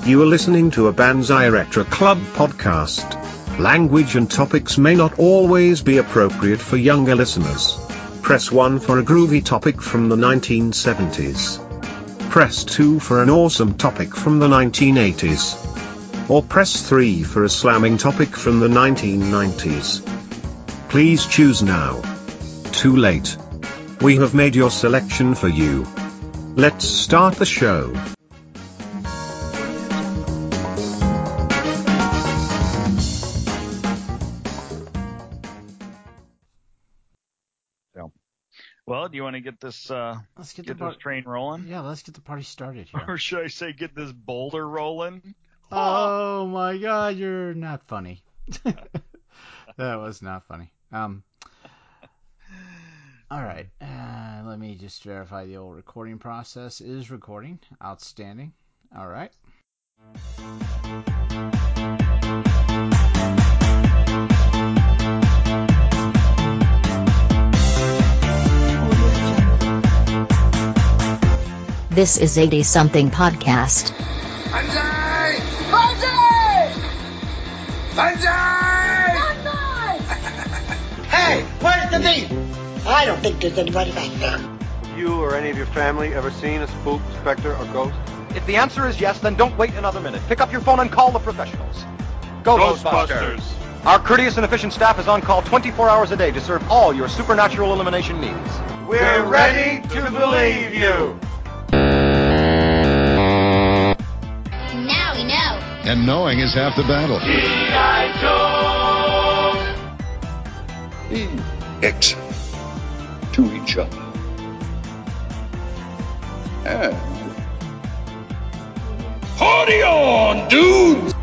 You are listening to a Banzai Retro Club podcast. Language and topics may not always be appropriate for younger listeners. Press 1 for a groovy topic from the 1970s. Press 2 for an awesome topic from the 1980s. Or press 3 for a slamming topic from the 1990s. Please choose now. Too late. We have made your selection for you. Let's start the show. Well, do you want to get this Let's get this train rolling? Yeah, let's get the party started here. Or should I say get this boulder rolling? Oh my God, you're not funny. That was not funny. All right, let me just verify the old recording process is recording. Outstanding. All right. This is 80-something podcast. Banzai! Banzai! Banzai! Banzai! Hey, where's the meat? I don't think there's anybody back there. Have you or any of your family ever seen a spook, specter, or ghost? If the answer is yes, then don't wait another minute. Pick up your phone and call the professionals. Go, Ghostbusters! Our courteous and efficient staff is on call 24 hours a day to serve all your supernatural elimination needs. We're ready to believe you! Now we know. And knowing is half the battle. G.I. Joe! Be excellent to each other. And party on, dudes!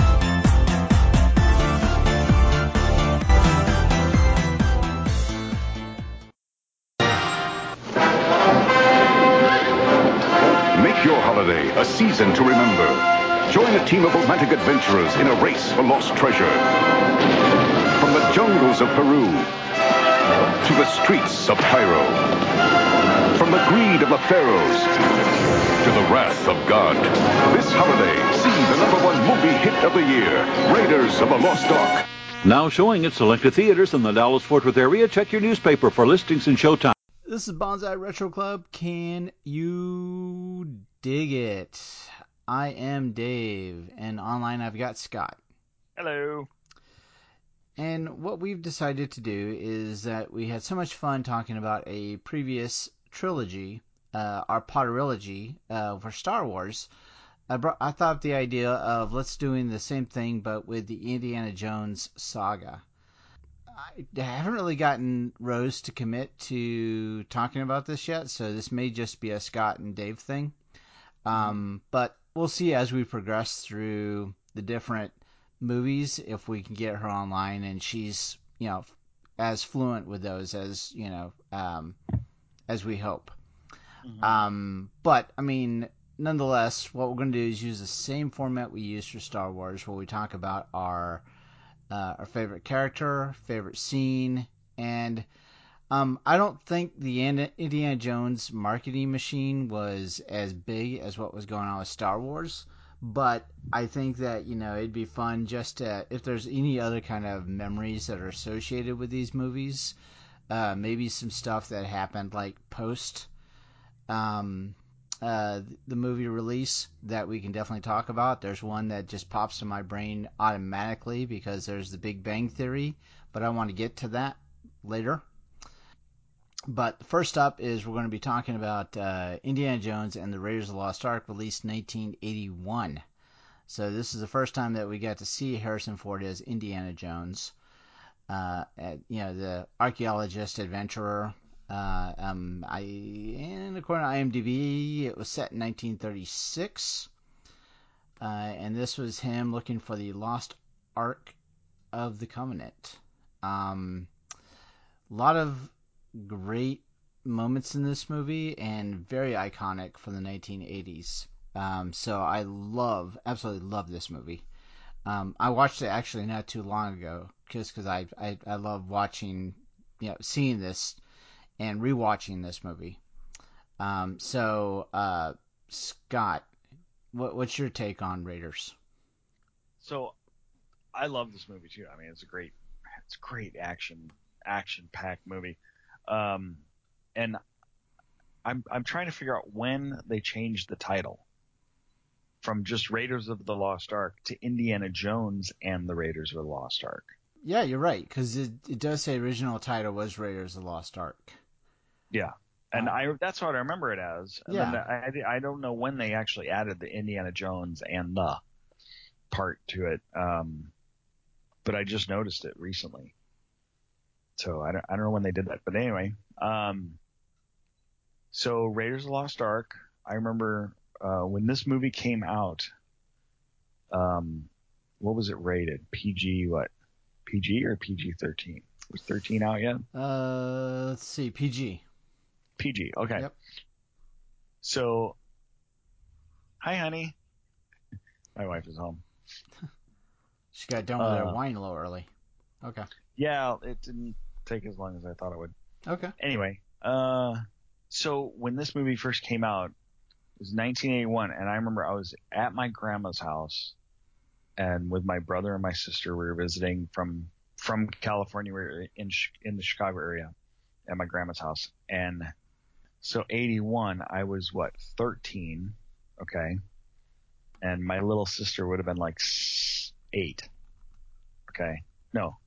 Make your holiday a season to remember. Join a team of romantic adventurers in a race for lost treasure. From the jungles of Peru to the streets of Cairo. From the greed of the pharaohs to the wrath of God. This holiday, see the #1 movie hit of the year, Raiders of the Lost Ark. Now showing at selected theaters in the Dallas-Fort Worth area. Check your newspaper for listings and showtime. This is Banzai Retro Club. Can you dig it? I am Dave, and online I've got Scott. Hello. And what we've decided to do is that we had so much fun talking about a previous trilogy, our Potterilogy for Star Wars. I thought of the idea of let's doing the same thing but with the Indiana Jones saga. I haven't really gotten Rose to commit to talking about this yet, so this may just be a Scott and Dave thing. But we'll see as we progress through the different movies if we can get her online and she's, as fluent with those as, as we hope. But, nonetheless, what we're going to do is use the same format we used for Star Wars, where we talk about our favorite character, favorite scene, and I don't think the Indiana Jones marketing machine was as big as what was going on with Star Wars, but I think that, it'd be fun just to, if there's any other kind of memories that are associated with these movies, maybe some stuff that happened like post the movie release that we can definitely talk about. There's one that just pops in my brain automatically because there's the Big Bang Theory, but I want to get to that later. But first up is we're going to be talking about Indiana Jones and the Raiders of the Lost Ark, released in 1981. So this is the first time that we got to see Harrison Ford as Indiana Jones, the archaeologist adventurer. And according to IMDb, it was set in 1936, and this was him looking for the lost Ark of the Covenant. A lot of great moments in this movie and very iconic for the 1980s. So I absolutely love this movie. I watched it actually not too long ago just because I love watching, seeing this and rewatching this movie. Scott, What's your take on Raiders? So, I love this movie too. I mean, it's a great action-packed movie. And I'm trying to figure out when they changed the title from just Raiders of the Lost Ark to Indiana Jones and the Raiders of the Lost Ark. Yeah, you're right, because it does say original title was Raiders of the Lost Ark. Yeah. And that's what I remember it as. And yeah. then I don't know when they actually added the Indiana Jones and the part to it. But I just noticed it recently. So I don't know when they did that. But anyway, so Raiders of the Lost Ark, I remember when this movie came out, what was it rated? PG what? PG or PG-13? Was 13 out yet? Let's see, PG. PG, okay. Yep. So, hi, honey. My wife is home. She got done with her wine a little early. Okay. Yeah, it didn't take as long as I thought it would. Okay. Anyway, so when this movie first came out, it was 1981, and I remember I was at my grandma's house, and with my brother and my sister, we were visiting from California. We were in the Chicago area at my grandma's house, and so 81, I was 13, okay, and my little sister would have been like 8, okay, no,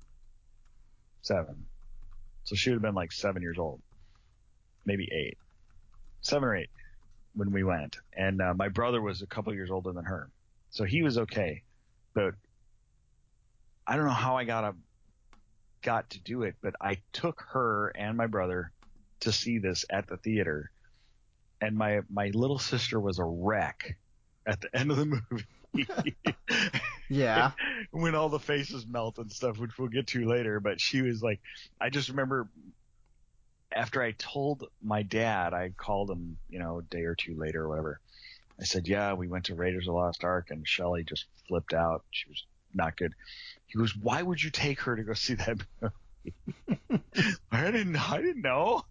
7, so she would have been like 7 years old, maybe 8, 7 or 8 when we went, and my brother was a couple years older than her, so he was okay, but I don't know how I got to do it, but I took her and my brother to see this at the theater, and my little sister was a wreck at the end of the movie. Yeah. When all the faces melt and stuff, which we'll get to later, but she was like, I just remember after I told my dad, I called him, a day or two later or whatever. I said, yeah, we went to Raiders of the Lost Ark, and Shelley just flipped out. She was not good. He goes, why would you take her to go see that movie? I didn't know.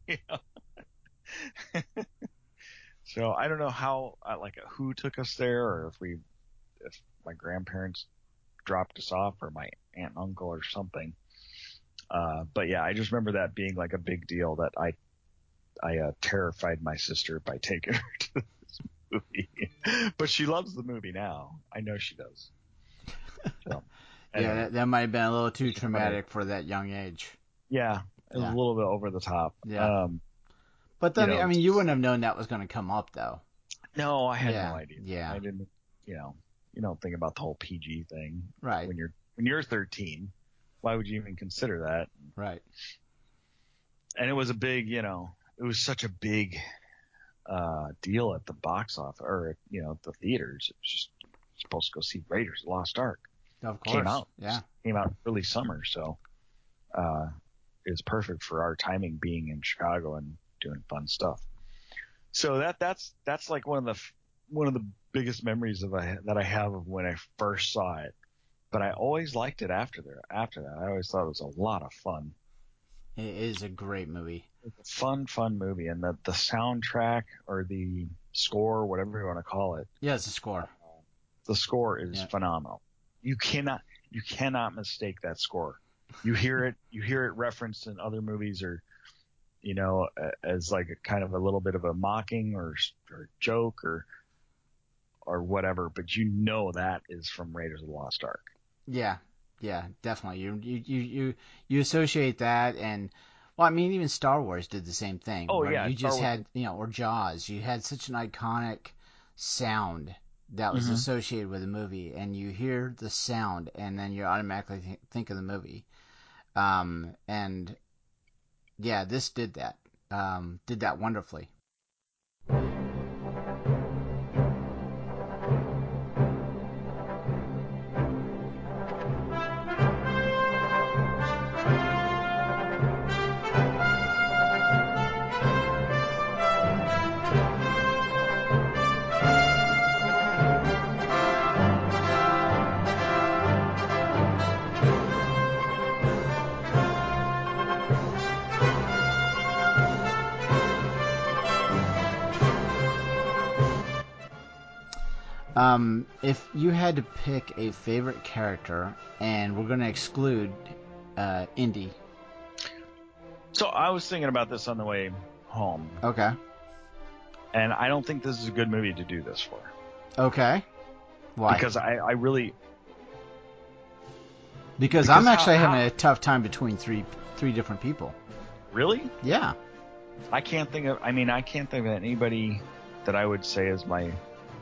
So I don't know how, who took us there, or if my grandparents dropped us off, or my aunt and uncle or something. But yeah, I just remember that being like a big deal, that I terrified my sister by taking her to this movie. But she loves the movie now. I know she does. So, anyway. Yeah, that might have been a little too traumatic for that young age. Yeah, it was a little bit over the top. Yeah. But then, I mean, you wouldn't have known that was going to come up, though. No, I had no idea. Yeah. I didn't, you don't think about the whole PG thing. Right. When you're 13, why would you even consider that? Right. And it was a big, it was such a big deal at the box office, or, the theaters. It was just supposed to go see Raiders of the Lost Ark. Of course. Came out early summer, so it was perfect for our timing, being in Chicago and doing fun stuff. So that's like one of the biggest memories that I have of when I first saw it. But I always liked it after that. I always thought it was a lot of fun. It is a great movie. It's a fun movie, and the soundtrack, or the score, whatever you want to call it. Yeah, it's a score. The score is phenomenal. You cannot mistake that score. You hear it referenced in other movies, or as like a kind of a little bit of a mocking or joke or whatever, but that is from Raiders of the Lost Ark. Yeah, definitely. You associate that, and well, I mean, even Star Wars did the same thing. Oh yeah, you just had or Jaws. You had such an iconic sound that was associated with the movie, and you hear the sound, and then you automatically think of the movie. And yeah, this did that wonderfully. If you had to pick a favorite character, and we're going to exclude Indy. So I was thinking about this on the way home. Okay. And I don't think this is a good movie to do this for. Okay. Why? Because I really... Because I'm actually having a tough time between three different people. Really? Yeah. I can't think of anybody that I would say is my...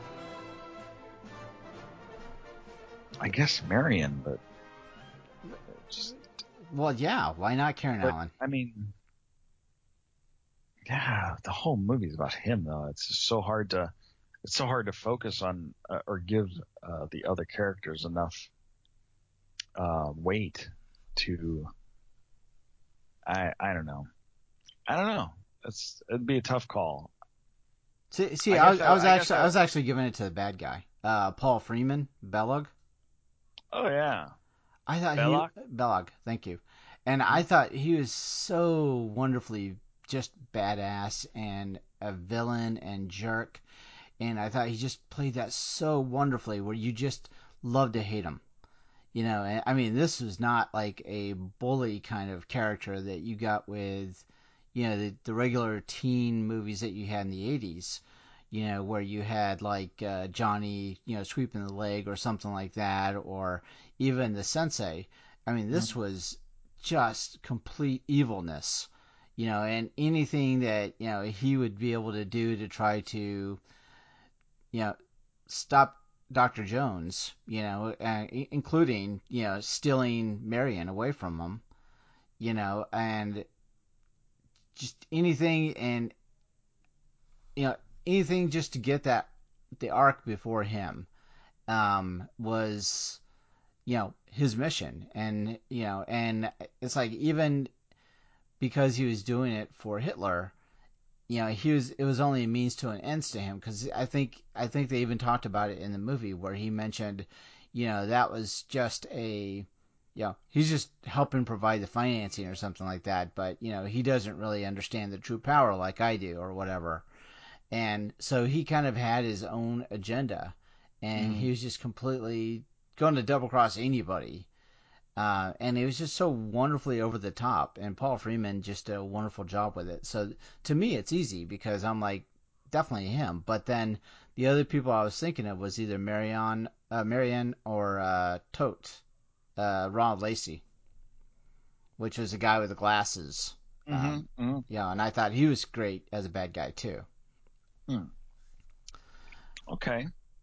I guess Marion, but... Well, yeah. Why not Karen Allen? I mean... Yeah, the whole movie's about him, though. It's just so hard to focus on or give the other characters enough weight to. I don't know. It'd be a tough call. See, I was actually giving it to the bad guy, Paul Freeman, Belloq. Oh yeah, I thought Belloq. Thank you, and I thought he was so wonderfully just badass and a villain and jerk, and I thought he just played that so wonderfully, where you just love to hate him. You know, and, I mean, this was not like a bully kind of character that you got with, you know, the regular teen movies that you had in the 80s, you know, where you had like Johnny, you know, sweeping the leg or something like that, or even the Sensei. I mean, this was just complete evilness, you know, and anything that, you know, he would be able to do to try to, you know, stop Dr. Jones, you know, including, you know, stealing Marion away from him, you know, and just anything, and, you know, anything just to get the arc before him, was, you know, his mission. And, you know, and it's like, even because he was doing it for Hitler, you know, it was only a means to an end to him, because I think they even talked about it in the movie, where he mentioned, you know, that was just you know, he's just helping provide the financing or something like that, but, you know, he doesn't really understand the true power like I do or whatever. And so he kind of had his own agenda, and he was just completely going to double cross anybody. And it was just so wonderfully over the top, and Paul Freeman just did a wonderful job with it. So to me, it's easy, because I'm like, definitely him. But then the other people I was thinking of was either Marion or Tote, Ronald Lacey, which was the guy with the glasses. Yeah, and I thought he was great as a bad guy too. Okay.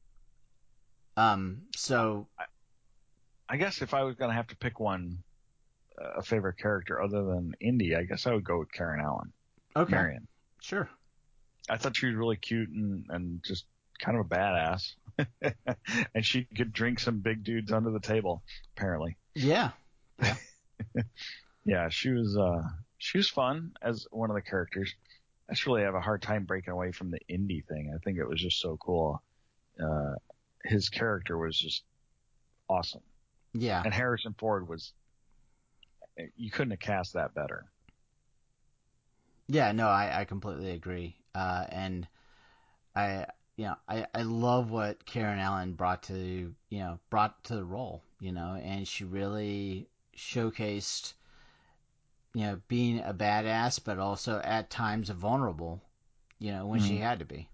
So I guess if I was going to have to pick one, a favorite character other than Indy, I guess I would go with Karen Allen. Okay. Marion. Sure. I thought she was really cute and just kind of a badass. And she could drink some big dudes under the table, apparently. Yeah. Yeah, she was fun as one of the characters. I just really have a hard time breaking away from the Indy thing. I think it was just so cool. His character was just awesome. Yeah. And Harrison Ford you couldn't have cast that better. Yeah, no, I completely agree. And I love what Karen Allen brought to the role, you know, and she really showcased, you know, being a badass, but also at times vulnerable, you know, when she had to be.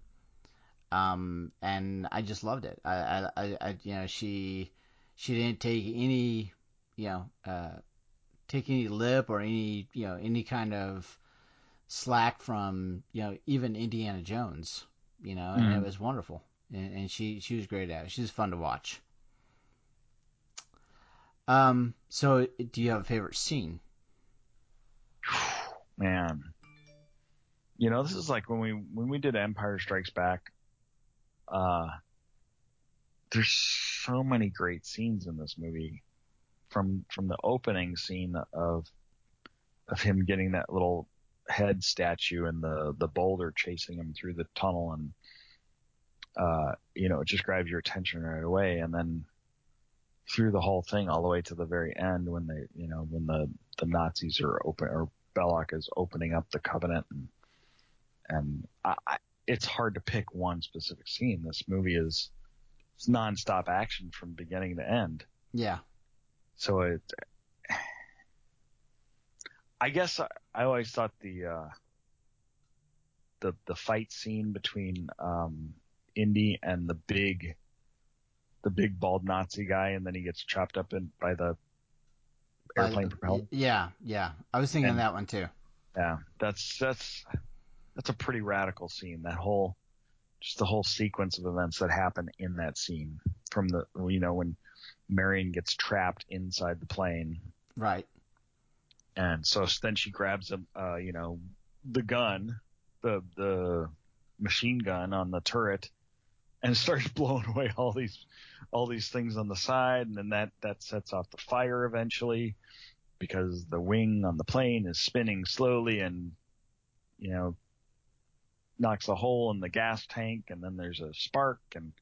And I just loved it. I you know, she didn't take any, you know, take any lip or any, you know, any kind of slack from, you know, even Indiana Jones, you know, and it was wonderful. And she was great at it. She was fun to watch. So do you have a favorite scene? Man, you know, this is like when we did Empire Strikes Back. There's so many great scenes in this movie, from the opening scene of him getting that little head statue and the boulder chasing him through the tunnel, and you know, it just grabs your attention right away. And then through the whole thing all the way to the very end, when the Nazis are or Belloq is opening up the Covenant, and it's hard to pick one specific scene. This movie is it's nonstop action from beginning to end. Yeah. So I guess I always thought the fight scene between Indy and the big bald Nazi guy, and then he gets chopped up by the airplane propeller. Yeah. I was thinking of that one too. Yeah, that's a pretty radical scene. The whole sequence of events that happen in that scene, from when Marion gets trapped inside the plane. Right. And so then she grabs the gun, the machine gun on the turret, and starts blowing away all these things on the side, and then that sets off the fire eventually, because the wing on the plane is spinning slowly and knocks a hole in the gas tank, and then there's a spark, and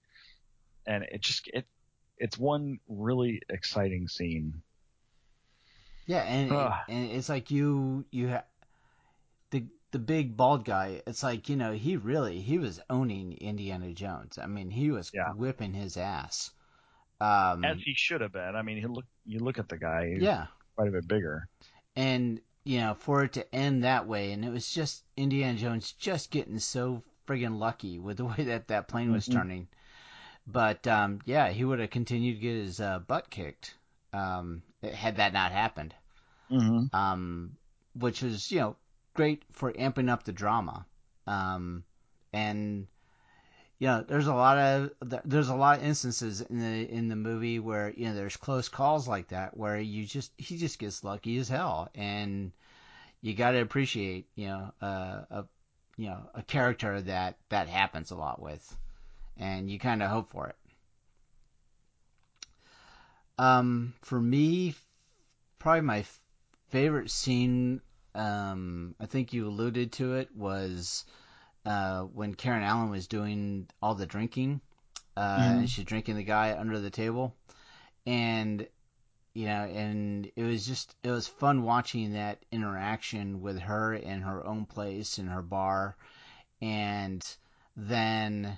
it's one really exciting scene. Yeah, and it's like you have the big bald guy. It's like, he was owning Indiana Jones. I mean, he was whipping his ass. As he should have been. I mean, you look at the guy. He's quite a bit bigger. And for it to end that way, and it was just Indiana Jones just getting so friggin' lucky with the way that plane was turning. But he would have continued to get his butt kicked had that not happened. Mm-hmm. Which was great for amping up the drama. And there's a lot of instances in the movie where there's close calls like that where he just gets lucky as hell, and you got to appreciate a character that happens a lot with, and you kind of hope for it. For me, probably my favorite scene, I think you alluded to it, was when Karen Allen was doing all the drinking, and she's drinking the guy under the table, and and it was fun watching that interaction with her in her own place in her bar, and then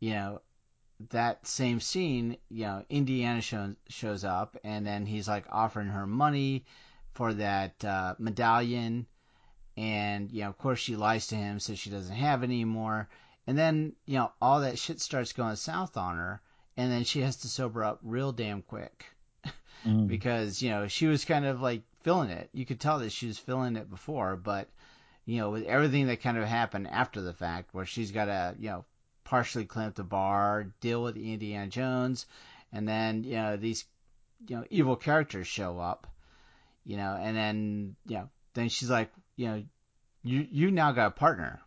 that same scene, Indiana shows up, and then he's like offering her money for that medallion. And, of course she lies to him, so she doesn't have it anymore. And then, all that shit starts going south on her, and then she has to sober up real damn quick. Because, she was kind of like feeling it. You could tell that she was feeling it before, but, with everything that kind of happened after the fact, where she's got to, partially clean up the bar, deal with Indiana Jones, and then, these, evil characters show up, and then, then she's like, you now got a partner.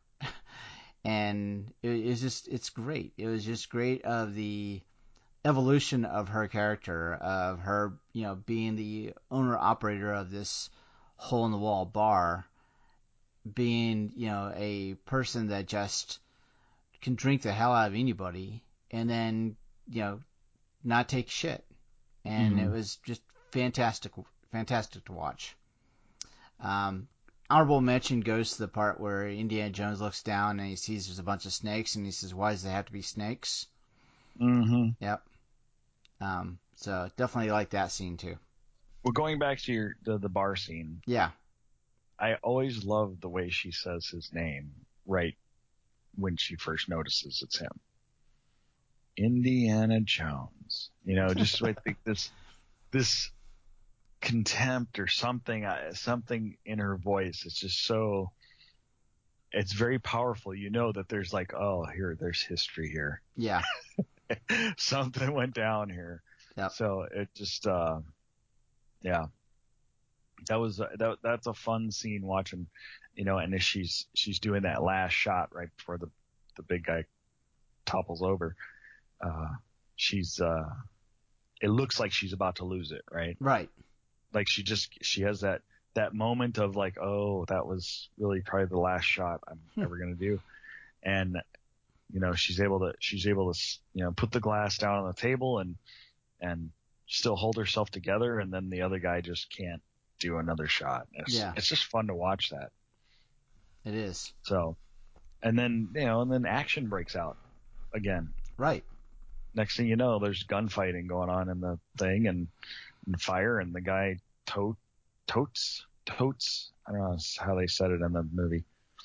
And it's great. It was just great of the evolution of her character, of her, being the owner operator of this hole in the wall bar, being, a person that just can drink the hell out of anybody, and then, not take shit. And it was just fantastic to watch. Honorable mention goes to the part where Indiana Jones looks down and he sees there's a bunch of snakes, and he says, "Why does there have to be snakes?" Mm-hmm. Yep. So definitely like that scene too. Well, going back to the bar scene. Yeah. I always love the way she says his name right when she first notices it's him. Indiana Jones. Just I think this contempt or something in her voice. It's just so, it's very powerful. That there's like, there's history here. Yeah. Something went down here. Yep. So it just, that's a fun scene watching, and as she's doing that last shot right before the big guy topples over, it looks like she's about to lose it, right? Right. Like she has that moment of like, oh, that was really probably the last shot I'm ever going to do. And, she's able to, put the glass down on the table and still hold herself together. And then the other guy just can't do another shot. It's just fun to watch that. It is. So, and then, and then action breaks out again. Right. next thing you know, there's gunfighting going on in the thing and fire, and the guy totes. I don't know how they said it in the movie.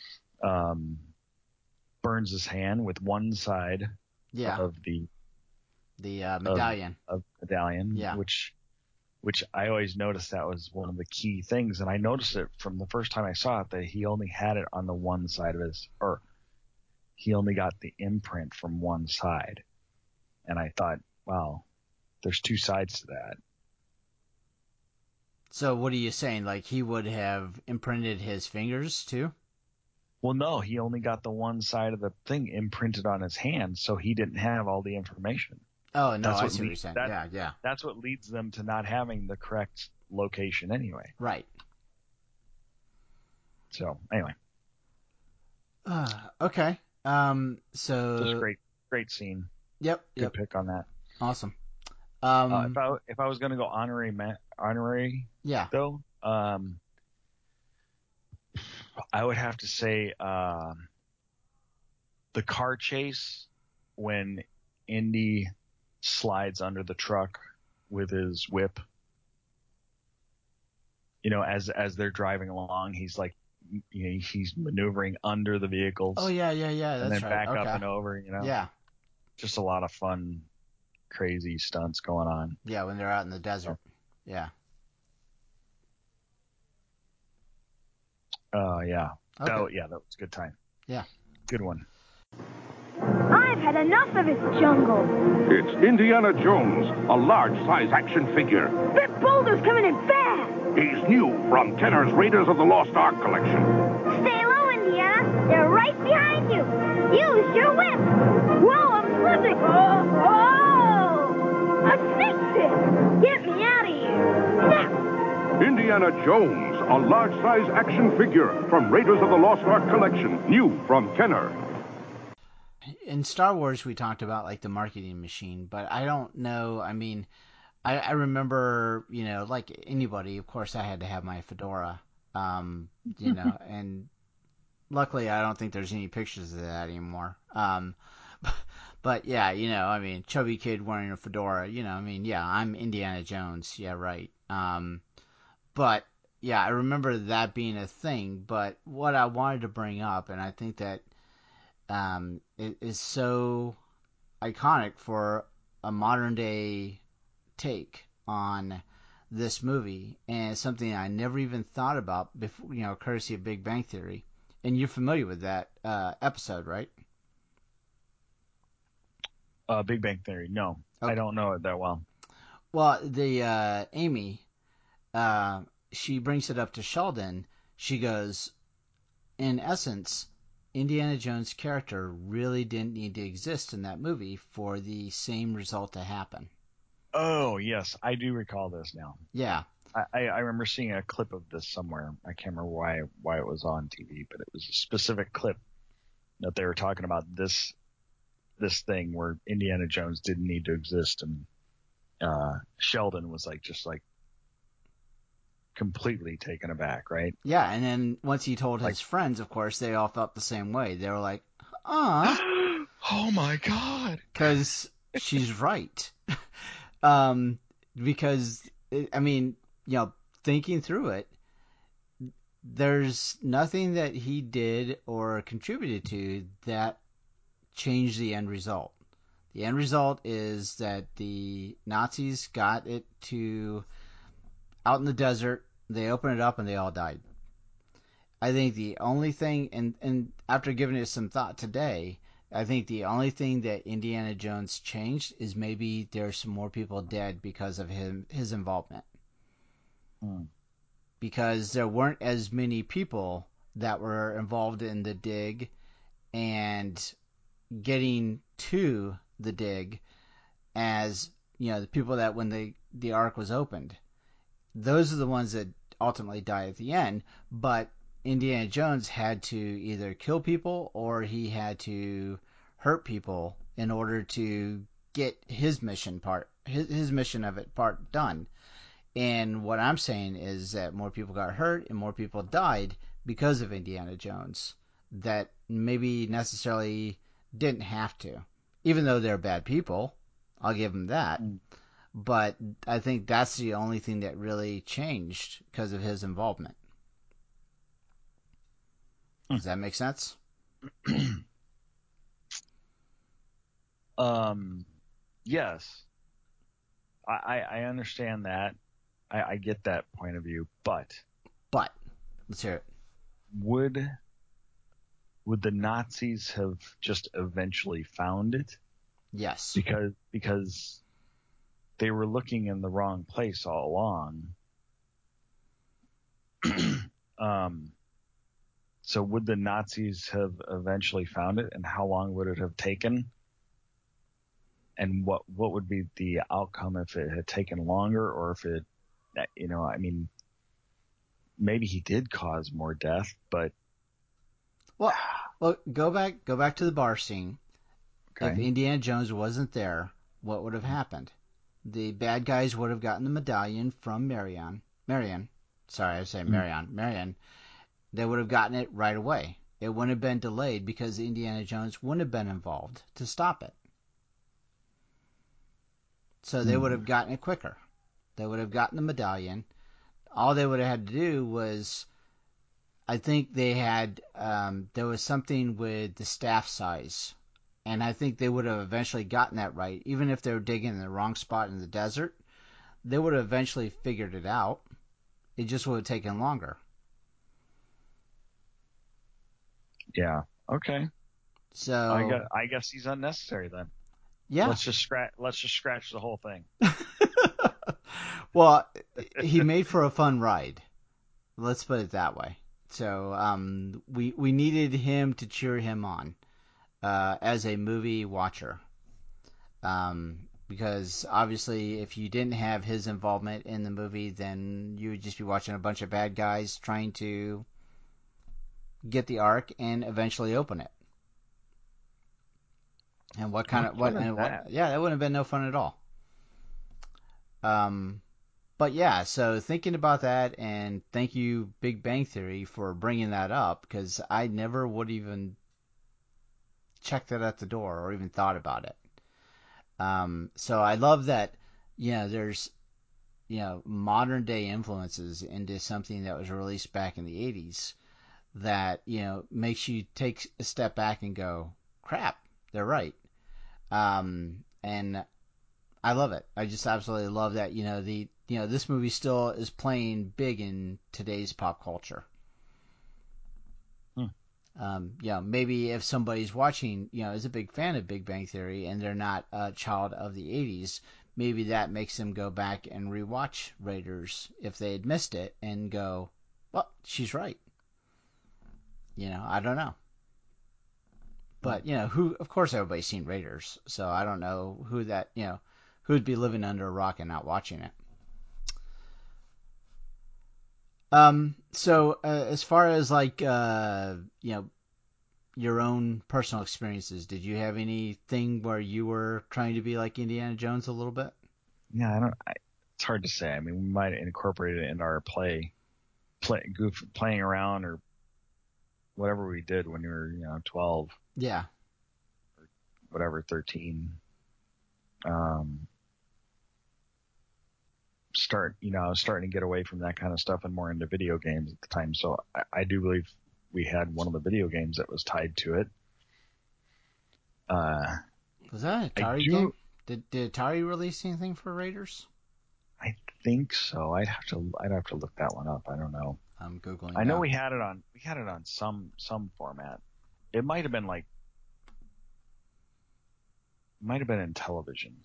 Burns his hand with one side of the medallion. Of medallion, yeah. Which I always noticed that was one of the key things, and I noticed it from the first time I saw it that he only had it on the one side of his, or he only got the imprint from one side, and I thought, wow, there's two sides to that. So what are you saying? Like he would have imprinted his fingers too? Well, no, he only got the one side of the thing imprinted on his hand, so he didn't have all the information. Oh, no, I see what you're saying. Yeah. That's what leads them to not having the correct location anyway. Right. So, anyway. Okay. So just great scene. Yep. Good pick on that. Awesome. If I was going to go honorary, yeah. Though, I would have to say the car chase when Indy slides under the truck with his whip. You know, as they're driving along, he's like, he's maneuvering under the vehicles. Oh yeah. That's and then right. back up and over. You know. Yeah. Just a lot of fun, crazy stunts going on. Yeah, when they're out in the desert. Yeah. Yeah. Okay. That was a good time. Yeah. Good one. I've had enough of this jungle. It's Indiana Jones, a large-size action figure. That boulder's coming in fast. He's new from Kenner's Raiders of the Lost Ark collection. Stay low, Indiana. They're right behind you. Use your whip. Whoa, I'm slipping. Oh! A snake pit. Get me out of here. Snap. Indiana Jones, a large-size action figure from Raiders of the Lost Ark collection, new from Kenner. In Star Wars, we talked about like the marketing machine, but I don't know. I mean, I remember, like anybody, of course, I had to have my fedora, and luckily, I don't think there's any pictures of that anymore. But yeah, I mean, chubby kid wearing a fedora, I'm Indiana Jones. Yeah, right. But yeah, I remember that being a thing. But what I wanted to bring up, and I think that it is so iconic for a modern day take on this movie, and it's something I never even thought about before, courtesy of Big Bang Theory. And you're familiar with that episode, right? Big Bang Theory, no. Okay. I don't know it that well. Well, the Amy, she brings it up to Sheldon. She goes, in essence, Indiana Jones' character really didn't need to exist in that movie for the same result to happen. Oh, yes. I do recall this now. Yeah. I remember seeing a clip of this somewhere. I can't remember why it was on TV, but it was a specific clip that they were talking about this thing where Indiana Jones didn't need to exist, and Sheldon was just completely taken aback, right? Yeah, and then once he told his friends, of course, they all felt the same way. They were like, oh my God. Because she's right. Because, I mean, thinking through it, there's nothing that he did or contributed to that changed the end result. The end result is that the Nazis got it to out in the desert, they opened it up, and they all died. I think the only thing, and after giving it some thought today, I think the only thing that Indiana Jones changed is maybe there's some more people dead because of his involvement. Because there weren't as many people that were involved in the dig and getting to the dig as, the people that when the Ark was opened. Those are the ones that ultimately die at the end, but Indiana Jones had to either kill people or he had to hurt people in order to get his mission of it part done. And what I'm saying is that more people got hurt and more people died because of Indiana Jones that maybe necessarily didn't have to, even though they're bad people. I'll give him that. But I think that's the only thing that really changed because of his involvement. Does that make sense? Yes. I understand that. I get that point of view, but let's hear it. Would the Nazis have just eventually found it? Yes. Because they were looking in the wrong place all along. So would the Nazis have eventually found it, and how long would it have taken? And what would be the outcome if it had taken longer, or if it, I mean, maybe he did cause more death, but well, go back to the bar scene. Okay. If Indiana Jones wasn't there, what would have happened? The bad guys would have gotten the medallion from Marion. Sorry, I say Marion. Marion. They would have gotten it right away. It wouldn't have been delayed because Indiana Jones wouldn't have been involved to stop it. So they would have gotten it quicker. They would have gotten the medallion. All they would have had to do was, I think they had, there was something with the staff size. And I think they would have eventually gotten that right. Even if they were digging in the wrong spot in the desert, they would have eventually figured it out. It just would have taken longer. Yeah. Okay. So I guess he's unnecessary then. Yeah. Let's just scratch the whole thing. Well, he made for a fun ride. Let's put it that way. So we needed him to cheer him on as a movie watcher. Because obviously if you didn't have his involvement in the movie, then you would just be watching a bunch of bad guys trying to get the Ark and eventually open it. And that wouldn't have been no fun at all. But yeah, so thinking about that, and thank you Big Bang Theory for bringing that up, because I never would even check that at the door or even thought about it. So I love that, there's, modern day influences into something that was released back in the 80s that, makes you take a step back and go, crap, they're right. And I love it. I just absolutely love that, this movie still is playing big in today's pop culture. Maybe if somebody's watching, is a big fan of Big Bang Theory and they're not a child of the 80s, maybe that makes them go back and rewatch Raiders if they had missed it and go, well, she's right. I don't know. But, of course everybody's seen Raiders, so I don't know who'd be living under a rock and not watching it. So as far as your own personal experiences, did you have anything where you were trying to be like Indiana Jones a little bit? Yeah, it's hard to say. I mean, we might incorporate it in our playing around or whatever we did when we were, 12. Yeah. Or whatever, 13. I was starting to get away from that kind of stuff and more into video games at the time. So I do believe we had one of the video games that was tied to it. Was that an Atari game? Did Atari release anything for Raiders? I think so. I'd have to look that one up. I don't know. I'm Googling. I know we had it on some format. It might have been in television.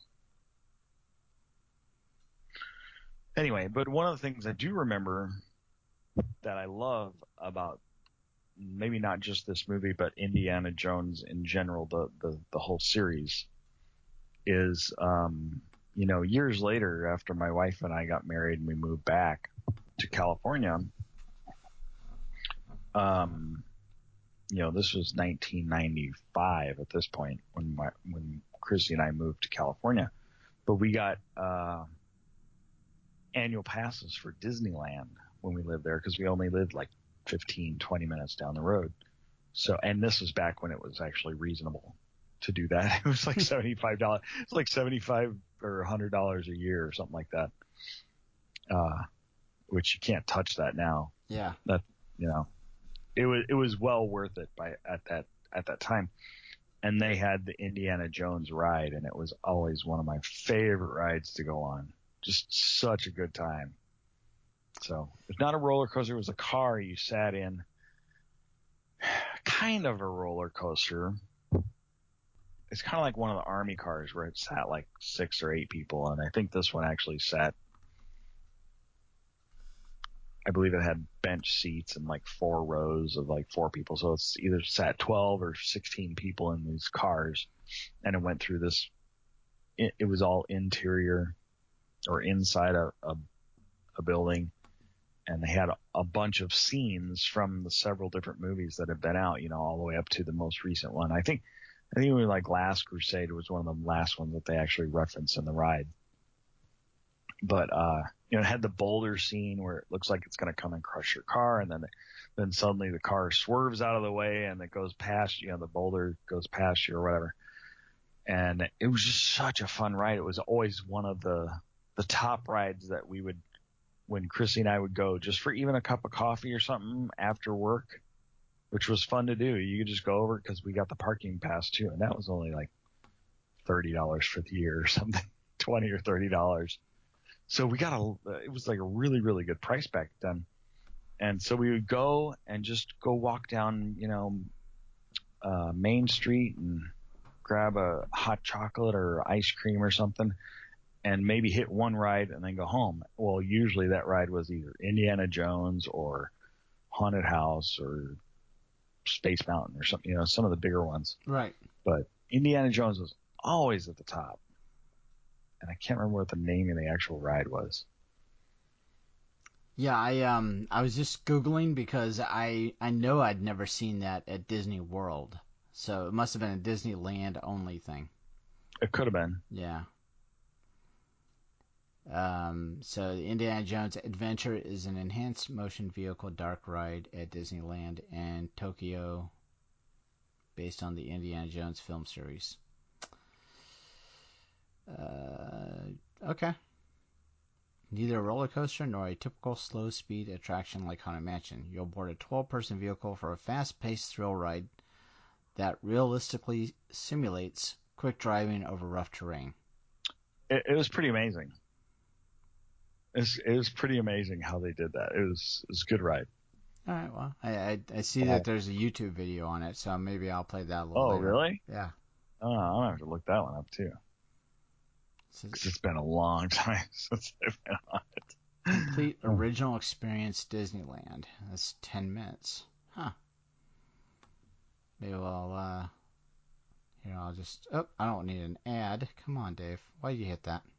Anyway, but one of the things I do remember that I love about maybe not just this movie, but Indiana Jones in general, the whole series, is, years later after my wife and I got married and we moved back to California, this was 1995 at this point when Chrissy and I moved to California, but we got, annual passes for Disneyland when we lived there because we only lived 15-20 minutes down the road. So, and this was back when it was actually reasonable. to do that. It was like $75. It's like $75 or $100 a year or something like that. Which you can't touch that now. Yeah. That, it was well worth it at that time. And they had the Indiana Jones ride, and it was always one of my favorite rides to go on. Just such a good time. So it's not a roller coaster. It was a car you sat in. Kind of a roller coaster. It's kind of like one of the Army cars where it sat like 6 or 8 people. And I think this one actually sat, I believe it had bench seats and like 4 rows of like 4 people. So it's either sat 12 or 16 people in these cars. And it went through this, it was all interior or inside a building. And they had a bunch of scenes from the several different movies that have been out, all the way up to the most recent one. I think it was like Last Crusade was one of the last ones that they actually referenced in the ride. But, it had the boulder scene where it looks like it's going to come and crush your car. And then suddenly the car swerves out of the way and it goes past, the boulder goes past you or whatever. And it was just such a fun ride. It was always one of the top rides that we would, when Chrissy and I would go just for even a cup of coffee or something after work, which was fun to do. You could just go over because we got the parking pass too. And that was only like $30 for the year or something, $20 or $30. So we got it was like a really, really good price back then. And so we would go and just go walk down, Main Street and grab a hot chocolate or ice cream or something and maybe hit one ride and then go home. Well, usually that ride was either Indiana Jones or Haunted House or Space Mountain or something, some of the bigger ones. Right. But Indiana Jones was always at the top. And I can't remember what the name of the actual ride was. Yeah, I was just Googling because I know I'd never seen that at Disney World. So it must have been a Disneyland only thing. It could have been. Yeah. So the Indiana Jones Adventure is an enhanced motion vehicle dark ride at Disneyland and Tokyo based on the Indiana Jones film series. Okay. Neither a roller coaster nor a typical slow speed attraction like Haunted Mansion. You'll board a 12-person vehicle for a fast-paced thrill ride that realistically simulates quick driving over rough terrain. It was pretty amazing. It was pretty amazing how they did that. It was a good ride. All right, well, I see that there's a YouTube video on it, so maybe I'll play that a little later. Oh, really? Yeah. Oh, I'm going to have to look that one up, too. Because it's been a long time since I've been on it. Complete original experience Disneyland. That's 10 minutes. Huh. Maybe I'll, here, I'll just, I don't need an ad. Come on, Dave. Why did you hit that?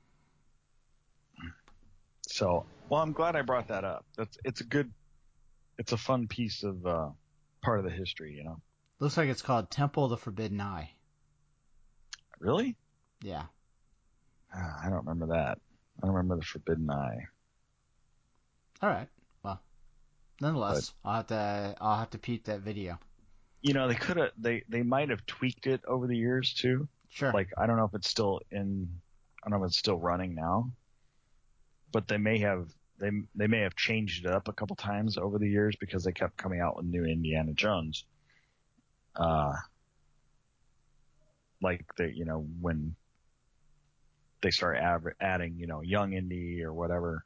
So, well, I'm glad I brought that up. It's a fun piece of, part of the history, Looks like it's called Temple of the Forbidden Eye. Really? Yeah. I don't remember that. I don't remember the Forbidden Eye. All right. Well, nonetheless, I'll have to peep that video. They might have tweaked it over the years too. Sure. Like I don't know if it's still running now, but they may have changed it up a couple times over the years because they kept coming out with new Indiana Jones. When they start adding, Young Indy or whatever.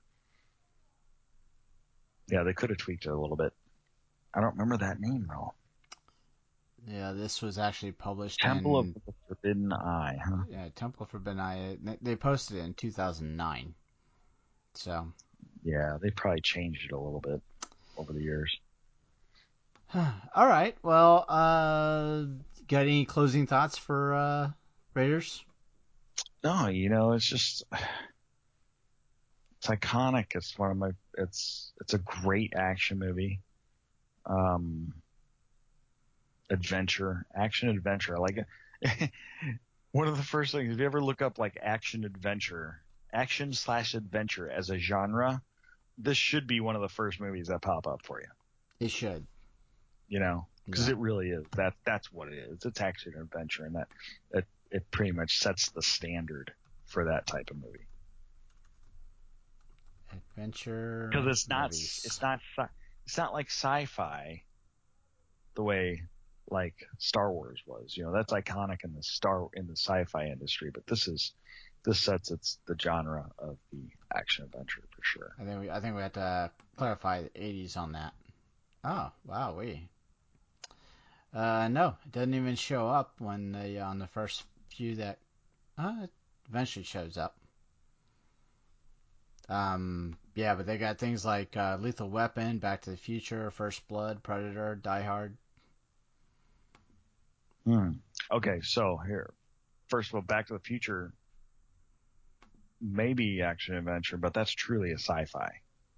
Yeah, they could have tweaked it a little bit. I don't remember that name though. Yeah, this was actually published Temple of the Forbidden Eye, huh? Yeah, Temple of Forbidden Eye. They posted it in 2009. So. Yeah, they probably changed it a little bit over the years. All right. Well, got any closing thoughts for Raiders? No, it's just it's iconic. It's one of my. It's a great action movie. Action adventure. I like it. One of the first things, if you ever look up like action adventure /adventure as a genre, this should be one of the first movies that pop up for you. It should. because it really is. That's what it is. It's action and adventure, and that it pretty much sets the standard for that type of movie. Adventure. Because it's not like sci-fi the way like Star Wars was. That's iconic in the sci-fi industry, but this sets the genre of the action adventure for sure. I think we have to clarify the 80s on that. Oh, wow, no, it doesn't even show up when on the first few that it eventually shows up. Yeah, but they got things like Lethal Weapon, Back to the Future, First Blood, Predator, Die Hard. Okay, so here, first of all, Back to the Future, maybe action adventure, but that's truly a sci-fi.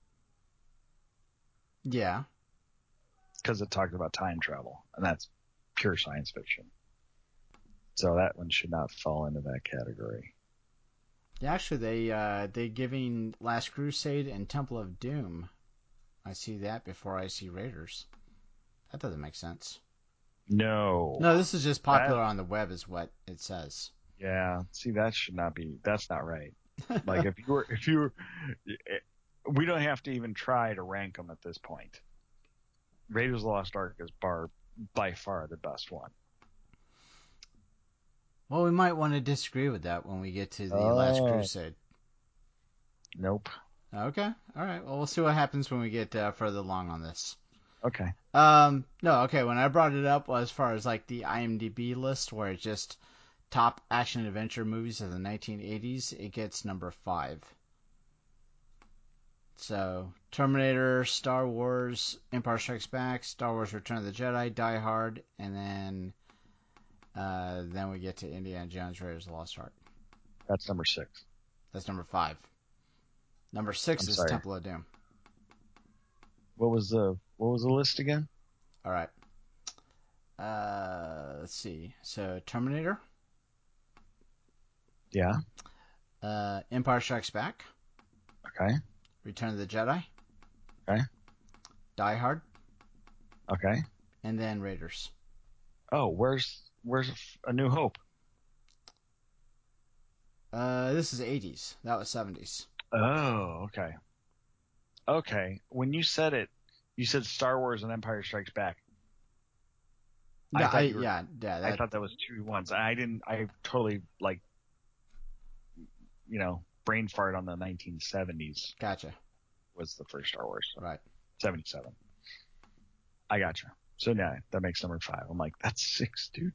Yeah. Because it talked about time travel, and that's pure science fiction. So that one should not fall into that category. Yeah, actually, they giving Last Crusade and Temple of Doom. I see that before I see Raiders. That doesn't make sense. No, this is just popular on the web, is what it says. Yeah, see, that should not be. That's not right. Like if you were, we don't have to even try to rank them at this point. Raiders of the Lost Ark is by far the best one. Well, we might want to disagree with that when we get to the Last Crusade. Nope. Okay. All right. Well, we'll see what happens when we get further along on this. Okay. No. Okay. When I brought it up, as far as like the IMDb list, where it's just top action adventure movies of the 1980s, it gets number 5. So, Terminator, Star Wars, Empire Strikes Back, Star Wars Return of the Jedi, Die Hard, and then we get to Indiana Jones, Raiders of the Lost Ark. That's number 6. That's number 5. Number 6 is Temple of Doom. What was the list again? All right. Let's see. So, Terminator. Yeah. Empire Strikes Back. Okay. Return of the Jedi. Okay. Die Hard. Okay. And then Raiders. Oh, where's A New Hope? This is 80s. That was 70s. Oh, okay. Okay. When you said it, you said Star Wars and Empire Strikes Back. I I thought that was 2 ones. I totally brain fart on the 1970s. Gotcha. Was the first Star Wars. Right. 77. I gotcha. So now that makes number 5. I'm like, that's 6, dude.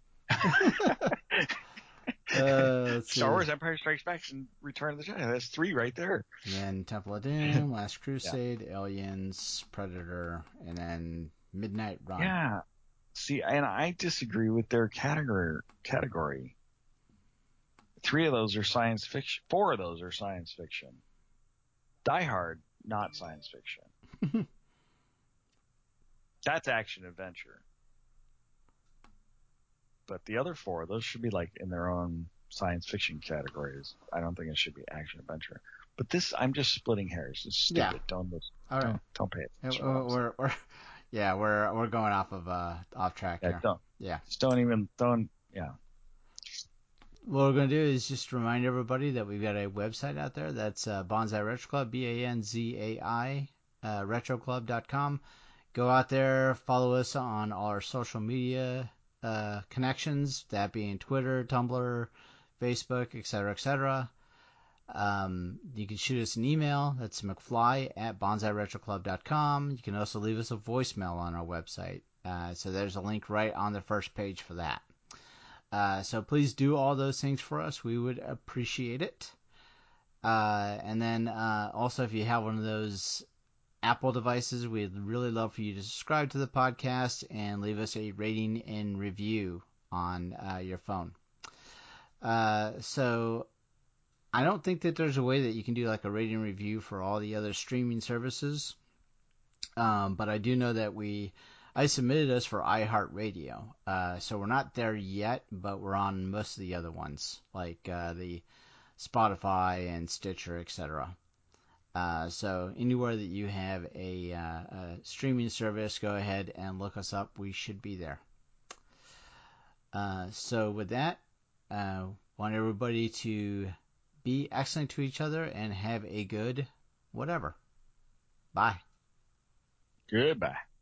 Star Wars, Empire Strikes Back, and Return of the Jedi. That's 3 right there. And then Temple of Doom, Last Crusade, Aliens, Predator, and then Midnight Run. Yeah. See, and I disagree with their category. 3 of those are science fiction. 4 of those are science fiction. Die Hard, not science fiction. That's action adventure. But the other 4, those should be like in their own science fiction categories. I don't think it should be action adventure. But this, I'm just splitting hairs. It's stupid. Yeah. Don't pay attention. We're going off track here. Don't. What we're going to do is just remind everybody that we've got a website out there. That's Bonsai Retro Club, BANZAI, retroclub.com. Go out there, follow us on all our social media connections, that being Twitter, Tumblr, Facebook, etc., etc. You can shoot us an email. That's mcfly@bonsairetroclub.com. You can also leave us a voicemail on our website. So there's a link right on the first page for that. So please do all those things for us. We would appreciate it. And then also, if you have one of those Apple devices, we'd really love for you to subscribe to the podcast and leave us a rating and review on your phone. So I don't think that there's a way that you can do like a rating review for all the other streaming services. But I do know that I submitted us for iHeartRadio. So we're not there yet, but we're on most of the other ones, like the Spotify and Stitcher, etc. So anywhere that you have a streaming service, go ahead and look us up. We should be there. So with that, want everybody to be excellent to each other and have a good whatever. Bye. Goodbye.